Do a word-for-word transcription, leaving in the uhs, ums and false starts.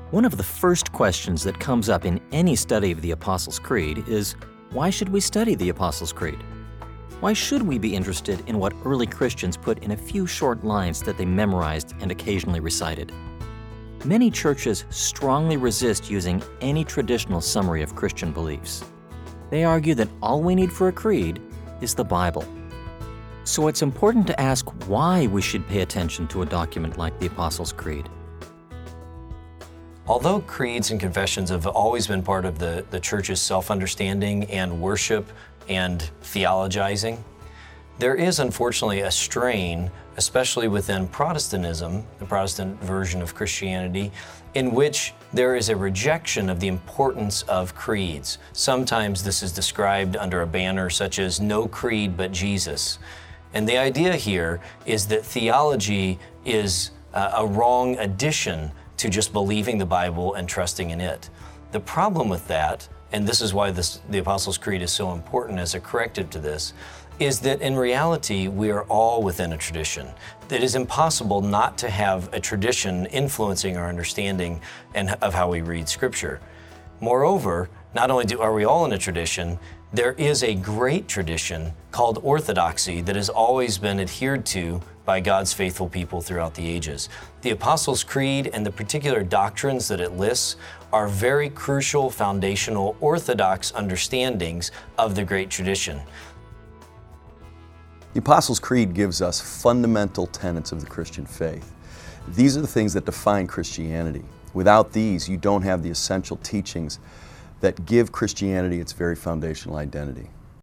One of the first questions that comes up in any study of the Apostles' Creed is, why should we study the Apostles' Creed? Why should we be interested in what early Christians put in a few short lines that they memorized and occasionally recited? Many churches strongly resist using any traditional summary of Christian beliefs. They argue that all we need for a creed is the Bible. So it's important to ask why we should pay attention to a document like the Apostles' Creed. Although creeds and confessions have always been part of the, the church's self-understanding and worship and theologizing, there is unfortunately a strain, especially within Protestantism, the Protestant version of Christianity, in which there is a rejection of the importance of creeds. Sometimes this is described under a banner such as "No creed but Jesus." And the idea here is that theology is uh, a wrong addition to just believing the Bible and trusting in it. The problem with that, and this is why this, the Apostles' Creed is so important as a corrective to this, is that in reality we are all within a tradition. It is impossible not to have a tradition influencing our understanding and of how we read Scripture. Moreover, not only do, are we all in a tradition, there is a great tradition called orthodoxy that has always been adhered to by God's faithful people throughout the ages. The Apostles' Creed and the particular doctrines that it lists are very crucial, foundational, orthodox understandings of the great tradition. The Apostles' Creed gives us fundamental tenets of the Christian faith. These are the things that define Christianity. Without these, you don't have the essential teachings that give Christianity its very foundational identity.